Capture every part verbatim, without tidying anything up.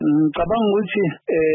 Ngicabanga ukuthi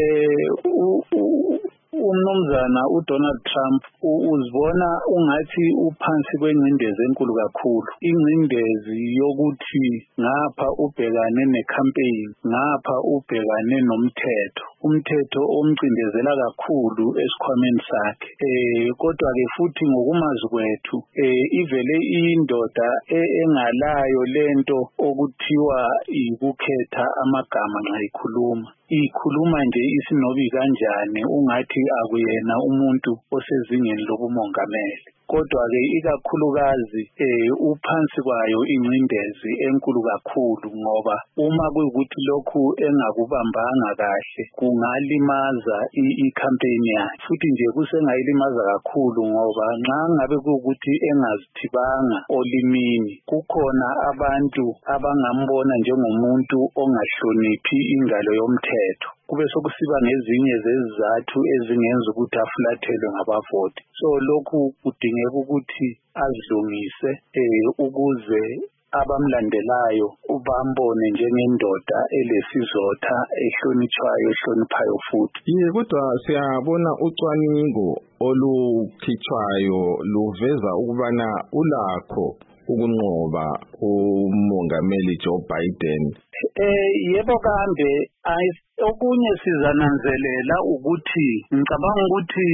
eh umnumzana uDonald Trump uzibona ungathi uphansi kwengcindezi enkulu kakhulu, ingcindezi yokuthi ngapha ubhekane necampaign, ngapha ubhekane nomthetho umthetho omcindezela kakhulu esikhwameni sakhe. Eh kodwa ke futhi ngokumazi kwethu eh ivele indoda engalayo lento okuthiwa ikukhetha amagama nxa ikhuluma ikhuluma nje isinobi kanjani ungathi akuyena umuntu osezingeni lobumongameli. Kodwa ke ikakhulukazi eh uphansi kwayo ingcindezi enkulu kakhulu ngoba uma kuyikuthi lokhu engakubambanga kahle kungalimaza i-campaign yakhe, futhi nje kusengayilimaza kakhulu ngoba nxa ngabe kuukuthi engazithibanga olimini kukhona abantu abangambona njengomuntu ongahloniphi ingalo yomthetho, kube sokusiba ngezinye zezizathu ezingenza ukuthi afulathelwe ngabavoti. So lokhu kudingeka ukuthi azilungise eh ukuze abamlandelayo bambone njengendoda elesizotha ehlonitshwayo ehloniphayo futhi. Yebo, kodwa siyabona ucwaningo olukhithwayo luveza ukubana ulakho ukunqoba umongameli Joe Biden. Eh yebo kambe okunye sizananzelela ukuthi ngicabanga ukuthi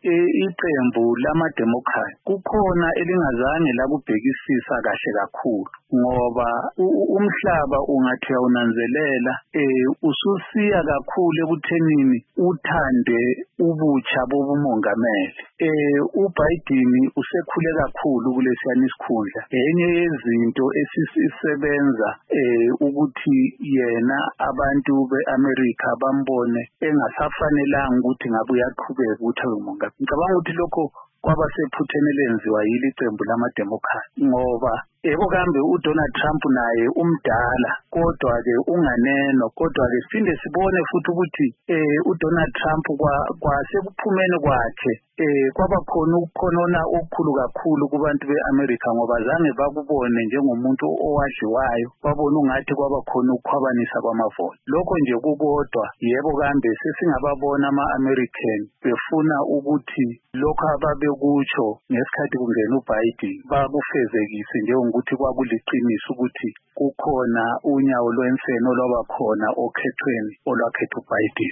iqembu lama-Democrat kukhona elingazange lakubhekisisa kahle kakhulu ngoba umhlaba ungathi awunanzelela eh ususiya kakhulu ekuthenini uthande ubutsha bobumongameli. Eh uBiden usekhule kakhulu kulesiyana isikhundla. Enye yezinto esisisebenza eh ukuthi yena abantu beAmerica bambone engasafanelanga ukuthi ngabe uyaqhubeka ukuthi umongameli. Ngicabanga ukuthi lokho kwaba sephutheni lenziwa yili iqembu lama-Democrat ngoba ebo kambe uDonald Trump naye umdala kodwa ke unganeno, kodwa ke sinde sibone futhi ukuthi eh uDonald Trump kwa kwasekuphumeni kwakhe eh kwaba khona ukukhonona okukhulu kakhulu kubantu beAmerica ngoba zange bakubone njengomuntu owadliwayo, babona ungathi kwaba khona ukukhwabanisa kwamavoti. Lokho nje kukodwa yebo kambe sesingababona ama-American befuna ukuthi lokho ababekutsho ngesikhathi kungena uBiden bakufezekise njengokuthi kwakuliqiniso ukuthi kukhona unyawo lwenseno olwaba khona okhethweni olwakhetha uBiden.